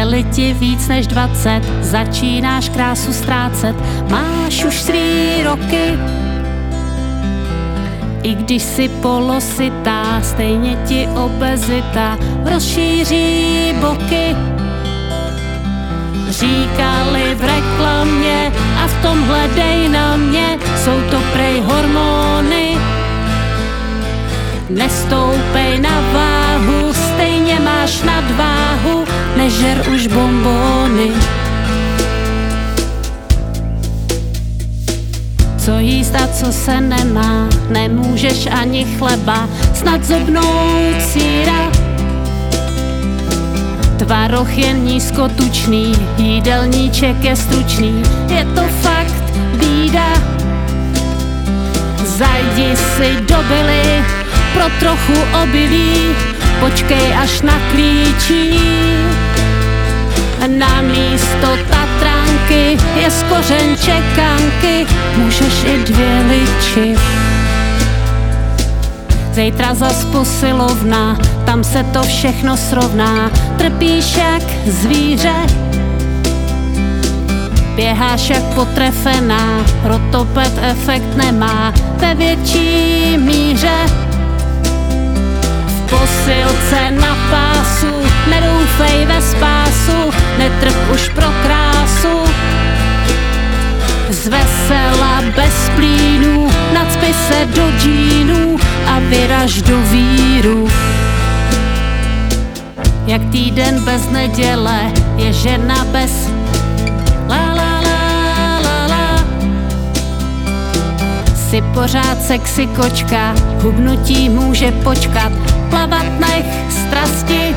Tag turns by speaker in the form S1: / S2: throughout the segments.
S1: Je-li ti víc než 20, začínáš krásu ztrácet, máš už svý roky. I když jsi polositá, stejně ti obezita rozšíří boky. Říkali v reklamě a v tomhle dej na mě, jsou to prej hormony. Nestoupej na váhu, stejně máš nadváhu, nežer už bonbony. Co jíst a co se nemá, nemůžeš ani chleba, snad zobnout síra. Tvaroh je nízkotučný, jídelníček je stručný, je to fakt bída. Zajdi si do Billy pro trochu obilí, počkej až naklíčí. Na místo Tatranky je skořen čekanky, můžeš i 2 liči. Zítra zas posilovna, tam se to všechno srovná, trpíš jak zvíře. Běháš jak potrefená, rotoped efekt nemá ve větší míře. V posilce na pásu, nedoufej ve spásu, netrp už pro krásu. Z vesela bez plínů, nacpi se do džínů a vyraž do víru. Jak týden bez neděle je žena bez la la la la la. Jsi pořád sexy kočka, hubnutí může počkat, plavat nech strasti.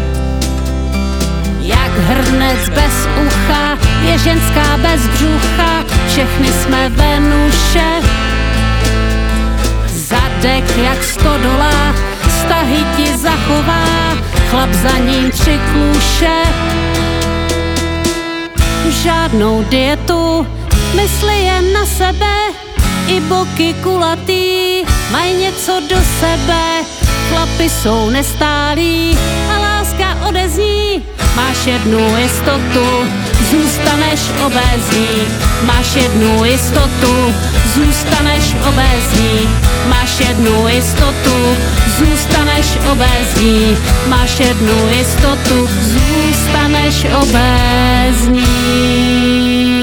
S1: Jak hrnec bez ucha, je ženská bez břucha, všechny jsme Venuše. Zadek jak stodola, vztahy ti zachová, chlap za ním 3 kluše. Žádnou dietu, mysli jen na sebe, i boky kulatý, mají něco do sebe. Chlapi jsou nestálí a láska odezní, máš jednu jistotu, zůstaneš obézní. Máš jednu jistotu, zůstaneš obézní. Máš jednu jistotu, zůstaneš obézní. Máš jednu jistotu, zůstaneš obézní.